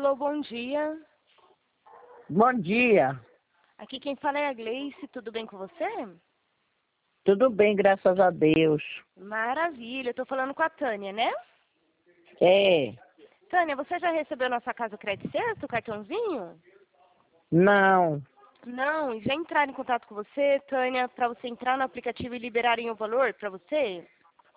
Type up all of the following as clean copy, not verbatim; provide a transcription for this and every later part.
Alô, bom dia. Bom dia. Aqui quem fala é a Gleice, tudo bem com você? Tudo bem, graças a Deus. Maravilha, eu tô falando com a Tânia, né? É, Tânia, você já recebeu nossa Casa Crédito Certo, o cartãozinho? não. Não, e já entraram em contato com você, Tânia, para você entrar no aplicativo e liberarem o valor para você?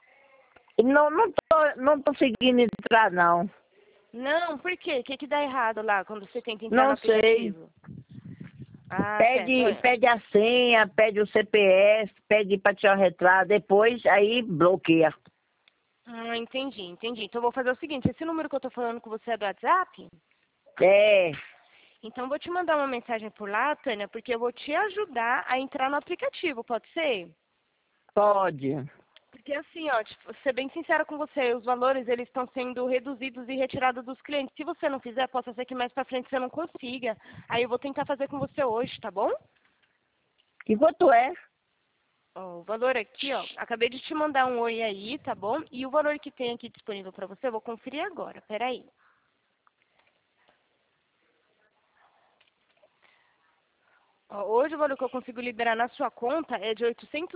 Não tô conseguindo entrar, não. Não, por quê? O que dá errado lá quando você tenta entrar no Não sei. aplicativo? Ah, certo. Pede a senha, pede o CPF, pede para tirar o retrato, depois aí bloqueia. Entendi. Então eu vou fazer o seguinte, esse número que eu tô falando com você é do WhatsApp? É, Então eu vou te mandar uma mensagem por lá, Tânia, porque eu vou te ajudar a entrar no aplicativo, pode ser? pode. Porque assim, ó, tipo, ser bem sincera com você, os valores eles estão sendo reduzidos e retirados dos clientes. Se você não fizer, possa ser que mais pra frente você não consiga. Aí eu vou tentar fazer com você hoje, tá bom? E quanto é? Ó, o valor aqui, ó, acabei de te mandar um oi aí, tá bom? E o valor que tem aqui disponível pra você, eu vou conferir agora, peraí. Ó, hoje o valor que eu consigo liberar na sua conta é de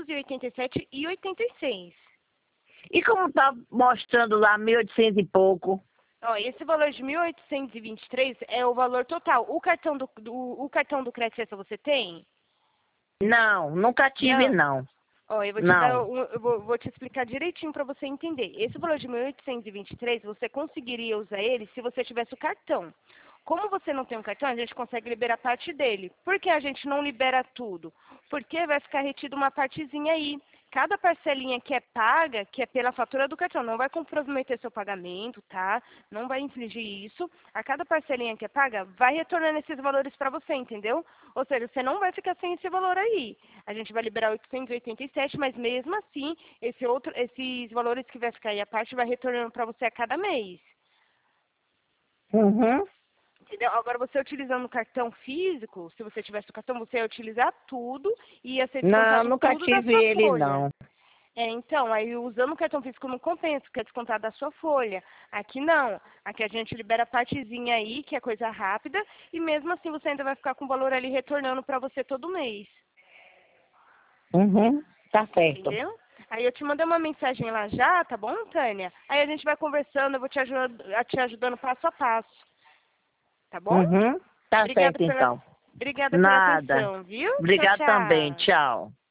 887,86. E como tá mostrando lá 1.800 e pouco? Ó, esse valor de 1.823 é o valor total. O cartão o cartão do crédito você tem? Não, nunca tive, Não. não. Ó, eu vou te dar Não. vou te explicar direitinho para você entender. Esse valor de 1.823 você conseguiria usar ele se você tivesse o cartão. Como você não tem um cartão, a gente consegue liberar parte dele. Por que a gente não libera tudo? Porque vai ficar retido uma partezinha aí. Cada parcelinha que é paga, que é pela fatura do cartão, não vai comprometer seu pagamento, tá? Não vai infligir isso. A cada parcelinha que é paga, vai retornando esses valores para você, entendeu? Ou seja, você não vai ficar sem esse valor aí. A gente vai liberar 887, mas mesmo assim, esses valores que vai ficar aí a parte vai retornando para você a cada mês. Uhum. Entendeu? Agora, você utilizando o cartão físico, se você tivesse o cartão, você ia utilizar tudo e ia ser Não, descontado nunca tudo da tive sua ele, folha. não. É, então, aí usando o cartão físico não compensa, que é descontado da sua folha. Aqui não. Aqui a gente libera a partezinha aí, que é coisa rápida, e mesmo assim você ainda vai ficar com o valor ali retornando para você todo mês. Uhum. Tá certo. Entendeu? Aí eu te mandei uma mensagem lá já, tá bom, Tânia? Aí a gente vai conversando, eu vou te ajudando passo a passo. Tá bom? Uhum. Tá Obrigada certo, pela, então. obrigada pela Nada. atenção, viu? Tchau, Obrigado também. tchau. Tchau.